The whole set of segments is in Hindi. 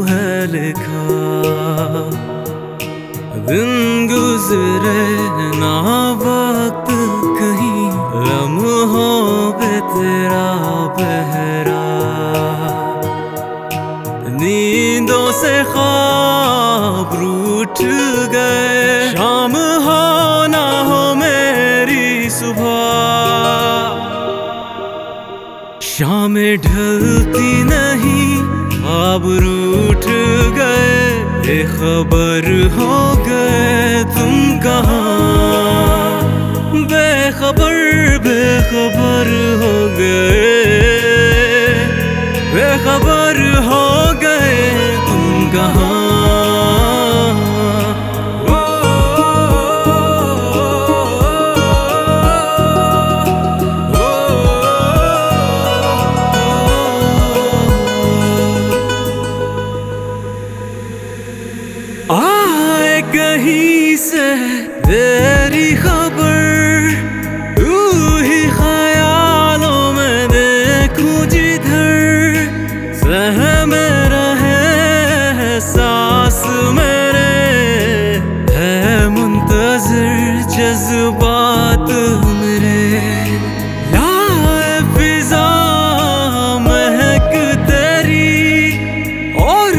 है लिखा। दिन गुजरे ना वक्त कहीं, लम्हों पे तेरा पहरा। नींदों से ख्वाब रूठ गए, शाम हो ना हो मेरी सुबह। शामें ढलती नहीं, ख्वाब रूठ गए, बेखबर हो गए तुम कहाँ। बेखबर बेखबर हो गए, बेखबर हो गए तुम कहाँ। आए कहीं से तेरी खबर, तू ही ख्यालों में देखूं जिधर। सहमे रहे सांस मेरे, है मुंतज़िर जज्बात मेरे। लाए फिज़ा महक तेरी, और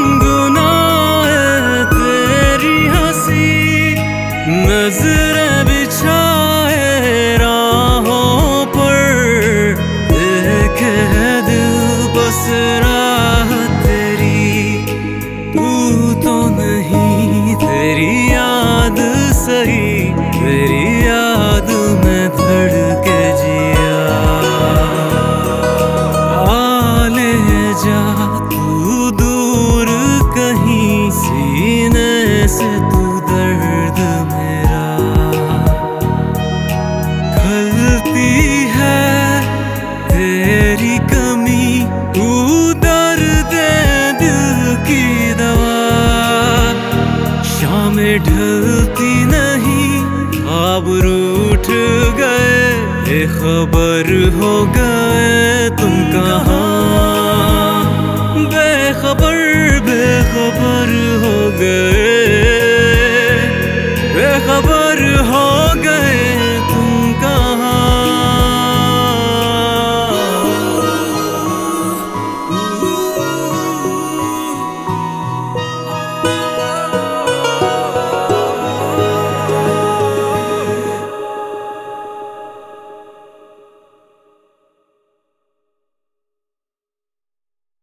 नज़रें बिछाए राहों पर, देखे है दिल बस राह तेरी। तू तो नहीं तेरी याद सही, तेरी याद में धड़के जिया। आ ले जा तू दूर कहीं, सीने से तू दर्द मेरा। खलती है तेरी कमी, तू दर्द दिल की दवा। शामें ढलती नहीं, ख्वाब रूठ गए, बेखबर हो गए तुम कहाँ।